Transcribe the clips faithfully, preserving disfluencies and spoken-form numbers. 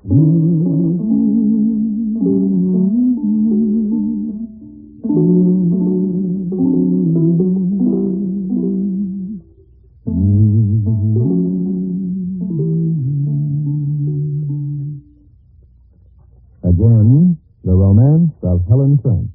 Again, the romance of Helen Trent.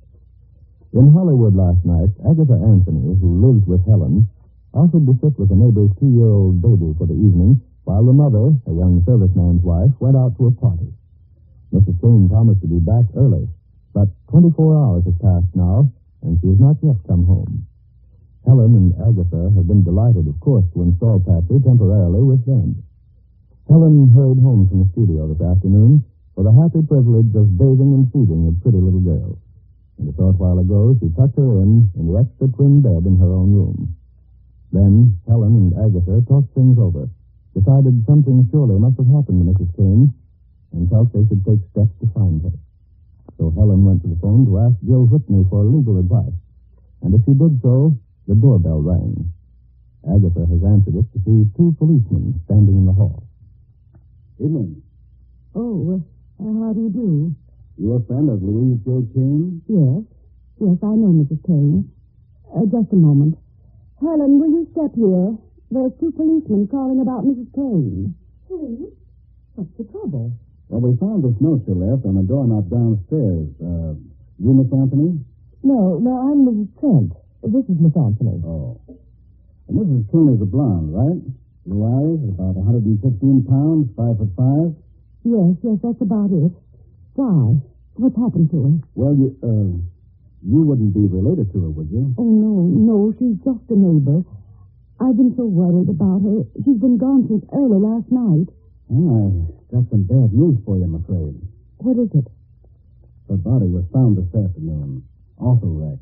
In Hollywood last night, Agatha Anthony, who lives with Helen, offered to sit with a neighbor's two-year-old baby for the evening, while the mother, a young serviceman's wife, went out to a party. Missus Kane promised to be back early, but twenty-four hours have passed now, and she has not yet come home. Helen and Agatha have been delighted, of course, to install Patsy temporarily with them. Helen hurried home from the studio this afternoon for the happy privilege of bathing and feeding a pretty little girl. And a short while ago, she tucked her in in the extra twin bed in her own room. Then Helen and Agatha talked things over, decided something surely must have happened to Missus Kane, and felt they should take steps to find her. So Helen went to the phone to ask Jill Whitney for legal advice, and as she did so, the doorbell rang. Agatha has answered it to see two policemen standing in the hall. Evening. Oh, uh, how do you do? You a friend of Louise J. Kane? Yes. Yes, I know Missus Kane. Uh, just a moment. Helen, will you step here? There's two policemen calling about Missus Kane. Police? What's the trouble? Well, we found this note you left on a doorknob downstairs. Uh, you, Miss Anthony? No, no, I'm Missus Trent. This is Miss Anthony. Oh. And Missus Kane is a blonde, right? Blue eyes, about one hundred fifteen pounds, five foot five? Yes, yes, that's about it. Why? What's happened to her? Well, you, uh, you wouldn't be related to her, would you? Oh, no, no, she's just a neighbor. I've been so worried about her. She's been gone since early last night. Oh, I got some bad news for you, I'm afraid. What is it? Her body was found this afternoon. Auto wreck.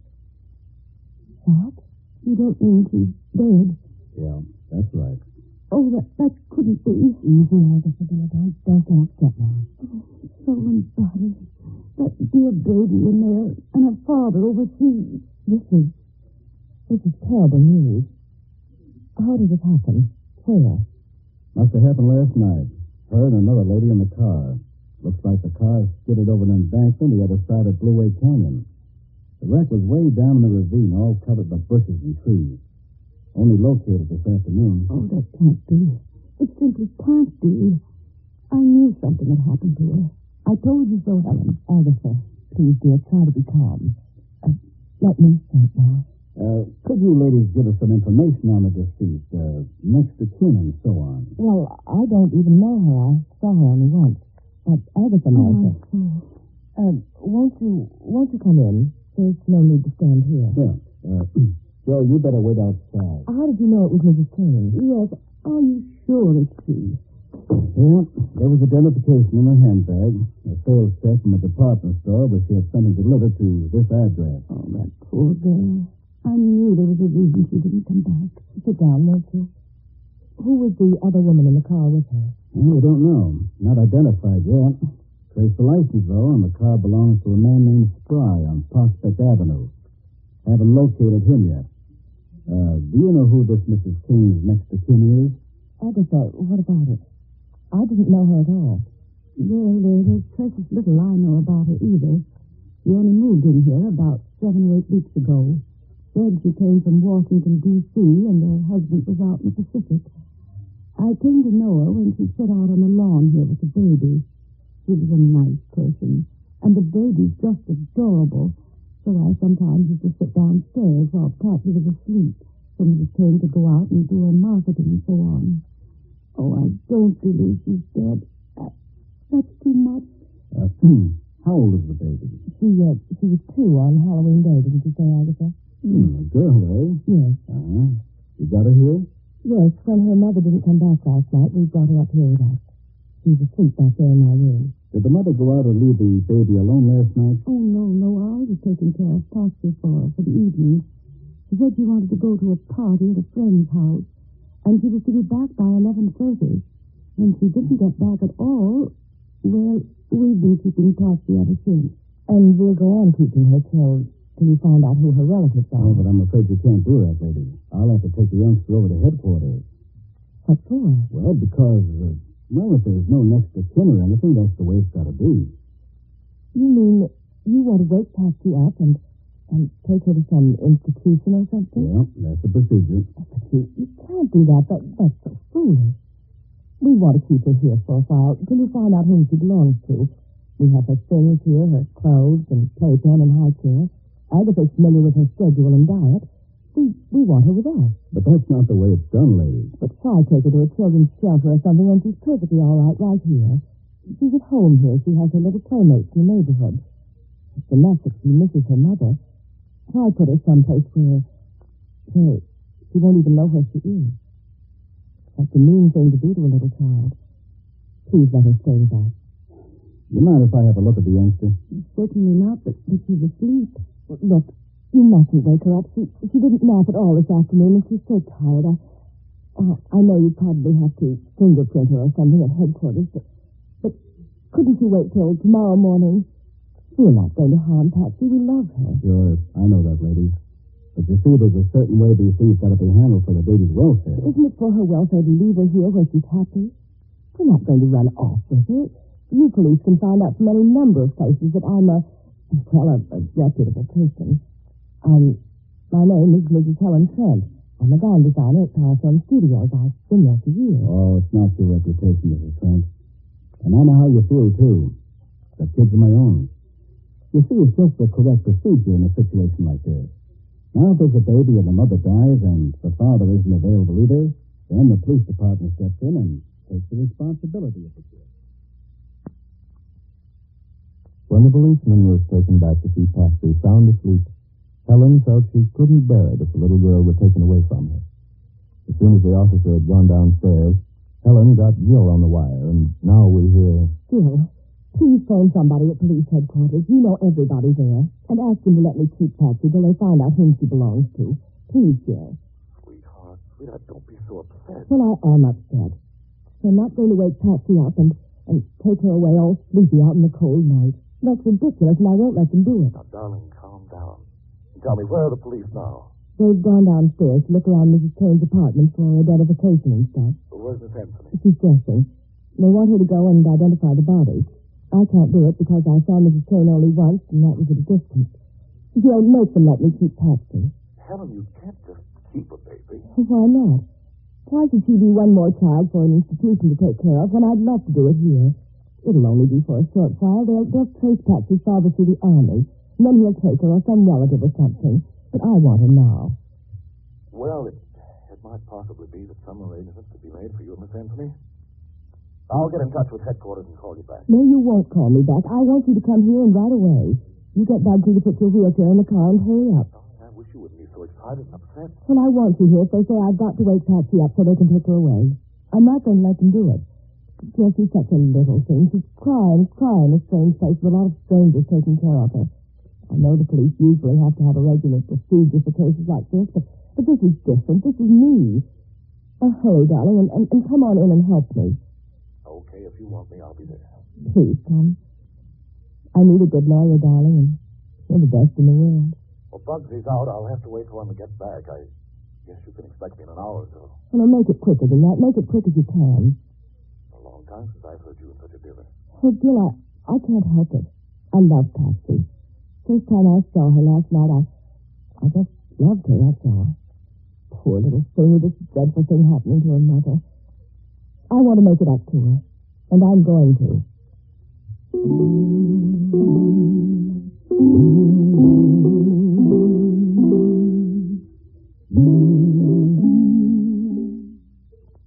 What? You don't mean she's dead? Yeah, that's right. Oh, that, that couldn't be. Easy, Agatha, dear. Don't, don't get upset now. Oh, stolen body. That dear baby in there, and her father overseas. This is, this is terrible news. How did it happen? Where? Must have happened last night. Her and another lady in the car. Looks like the car skidded over an embankment the other side of Blue Way Canyon. The wreck was way down in the ravine, all covered by bushes and trees. Only located this afternoon. Oh, that can't be. It simply can't be. I knew something had happened to her. I told you so, Helen. Agatha, please, dear, try to be calm. Uh, let me think now. Uh, could you ladies give us some information on the deceased? Uh, next to kin and so on. Well, I don't even know her. I saw her only once. But Agatha knows Oh, her. my soul. Uh, won't you, won't you come in? There's no need to stand here. Yeah. Uh, Joe, you better wait outside. How did you know it was Missus Kane? Yes, are you sure it's she? Yeah, there was identification in her handbag. A sales check from a department store where she had something delivered to this address. Oh, that poor girl. I knew there was a reason she didn't come back. Sit down, won't you? Who was the other woman in the car with her? Well, we don't know. Not identified yet. Traced the license, though, and the car belongs to a man named Spry on Prospect Avenue. Haven't located him yet. Uh, do you know who this Missus Kane's next of kin is? Agatha, what about it? I didn't know her at all. Well, there's precious little I know about her either. She only moved in here about seven or eight weeks ago. Said she came from Washington, D C, and her husband was out in the Pacific. I came to know her when she sat out on the lawn here with the baby. She was a nice person, and the baby's just adorable. So I sometimes used to sit downstairs while Patsy was asleep, so Missus Kane could go out and do her marketing and so on. Oh, I don't believe she's dead. Uh, that's too much. Uh, how old is the baby? She, uh, she was two on Halloween Day, didn't you say, Agatha? Hmm, a girl, eh? Yes. Uh-huh. You got her here? Yes, when her mother didn't come back last night, we brought her up here with us. She was asleep back there in my room. Did the mother go out or leave the baby alone last night? Oh, no, no, I was taking care of Patsy for her for the evening. She said she wanted to go to a party at a friend's house, and she was to be back by eleven thirty. When she didn't get back at all, well, we've been keeping Patsy ever since. And we'll go on keeping her till, till you find out who her relatives are. Oh, but I'm afraid you can't do that, lady. I'll have to take the youngster over to headquarters. What for? Well, because uh, Well, if there's no next of kin or anything, that's the way it's got to be. You mean you want to wake Patsy up and, and take her to some institution or something? Yeah, that's the procedure. But you, you can't do that. that. That's so foolish. We want to keep her here for a while until you find out whom she belongs to. We have her things here, her clothes and playpen and high chair. Agatha's familiar with her schedule and diet. We, we want her with us. But that's not the way it's done, lady. But try take her to a children's shelter or something, and she's perfectly all right right here. She's at home here. She has her little playmates in the neighborhood. It's enough that she misses her mother. Try put her someplace where, where she won't even know where she is. That's a mean thing to do to a little child. Please let her stay with us. You mind if I have a look at the youngster? Certainly not, but, but she's asleep. Look, you mustn't wake her up. She, she didn't nap at all this afternoon, and she's so tired. I, uh, I know you probably have to fingerprint her or something at headquarters, but, but couldn't you wait till tomorrow morning? We're not going to harm Patsy. We love her. Sure, I know that, lady. But you see, there's a certain way these things got to be handled for the baby's welfare. Isn't it for her welfare to leave her here where she's happy? We're not going to run off with her. You police can find out from any number of places that I'm a, well, a, a reputable person. Um, my name is Missus Helen Trent. I'm a gown designer at Parafilm Studios. I've been there for years. Oh, it's not your reputation, Missus Trent. And I know how you feel, too. The kids are my own. You see, it's just the correct procedure in a situation like this. Now, if there's a baby and the mother dies and the father isn't available either, then the police department steps in and takes the responsibility of the kid. When the policeman was taken back to see Patsy sound asleep, Helen felt she couldn't bear it if the little girl were taken away from her. As soon as the officer had gone downstairs, Helen got Jill on the wire, and now we hear... Jill, please phone somebody at police headquarters. You know everybody there. And ask them to let me keep Patsy till they find out whom she belongs to. Please, Jill. Sweetheart, sweetheart, don't be so upset. Well, I am upset. I'm not going to wake Patsy up and, and take her away all sleepy out in the cold night. That's ridiculous, and I won't let them do it. Now, darling, calm down. Tell me, where are the police now? They've gone downstairs to look around Missus Kane's apartment for identification and stuff. Where's Miss Anthony? She's dressing. They want her to go and identify the body. I can't do it because I saw Missus Kane only once, and that was at a distance. Jill, make them let me keep Patsy. Helen, you can't just keep a baby. Well, why not? Why should she be one more child for an institution to take care of when I'd love to do it here? It'll only be for a short while. They'll, they'll trace Patsy's father through the army, and then he'll take her or some relative or something. But I want her now. Well, it, it might possibly be that some arrangements could be made for you and Miss Anthony. I'll get in touch with headquarters and call you back. No, you won't call me back. I want you to come here and right away. You get Bugsy to put your wheelchair in the car and hurry up. Oh, I wish you wouldn't be so excited and upset. Well, I want you here if they say I've got to wake Patsy up so they can take her away. I'm not going to let them do it. Jessie's such a little thing. She's crying, crying in a strange place with a lot of strangers taking care of her. I know the police usually have to have a regular procedure for cases like this, but, but this is different. This is me. Oh, hurry, darling, and, and, and come on in and help me. Okay, if you want me, I'll be there. Please come. I need a good lawyer, darling, and you're the best in the world. Well, Bugsy's out. I'll have to wait for him to get back. I guess you can expect me in an hour or so. Well, make it quicker than that. Make it quick as you can. A long time since I've heard you in such a dither. Well, Jill, I, I can't help it. I love Patsy. First time I saw her last night, I, I just loved her, that's all. Poor little thing with this dreadful thing happening to her mother. I want to make it up to her, and I'm going to. Mm-hmm.